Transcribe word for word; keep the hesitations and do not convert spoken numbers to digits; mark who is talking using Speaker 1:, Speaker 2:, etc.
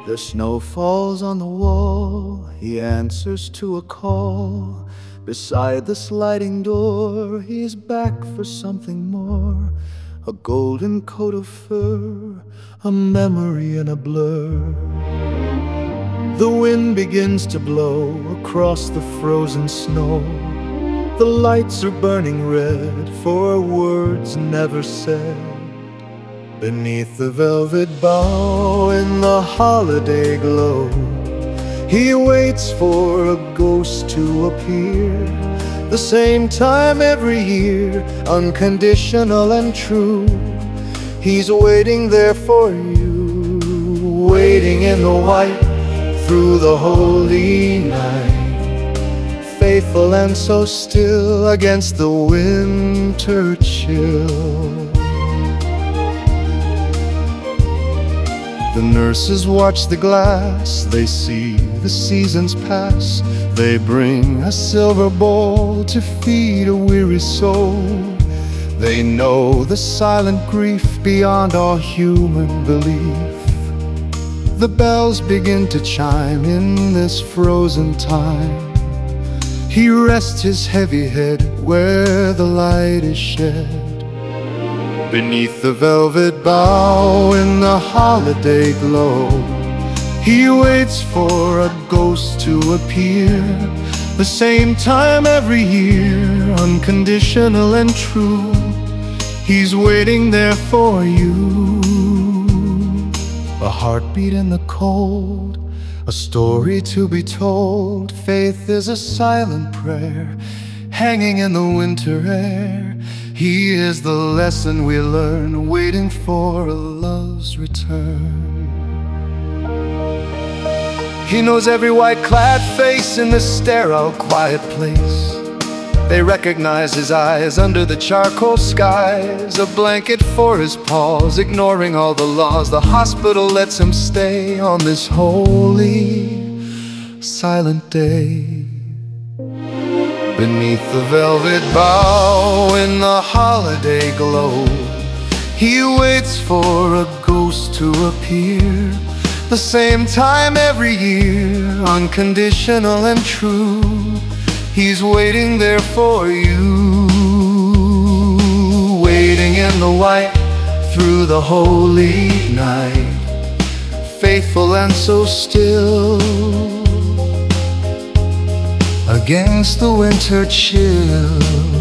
Speaker 1: The snow falls on the wall, he answers to a call. Beside the sliding door, he's back for something more. A golden coat of fur, a memory in a blur. The wind begins to blow across the frozen snow. The lights are burning red for words never said. Beneath the velvet bough in the holiday glow, he waits for a ghost to appear. The same time every year, unconditional and true. He's waiting there for you, waiting in the white through the holy night, faithful and so still against the winter chill. The nurses watch the glass, they see the seasons pass. They bring a silver bowl to feed a weary soul. They know the silent grief beyond all human belief. The bells begin to chime in this frozen time. He rests his heavy head where the light is shed. Beneath the velvet bough in the holiday glow, he waits for a ghost to appear. The same time every year, unconditional and true. He's waiting there for you. A heartbeat in the cold, a story to be told. Faith is a silent prayer, hanging in the winter air. He is the lesson we learn, waiting for a love's return. He knows every white-clad face in this sterile, quiet place. They recognize his eyes under the charcoal skies. A blanket for his paws, ignoring all the laws. The hospital lets him stay on this holy, silent day. Beneath the velvet bough in the holiday glow, he waits for a ghost to appear. The same time every year, unconditional and true. He's waiting there for you, waiting in the white through the holy night, faithful and so still against the winter chill.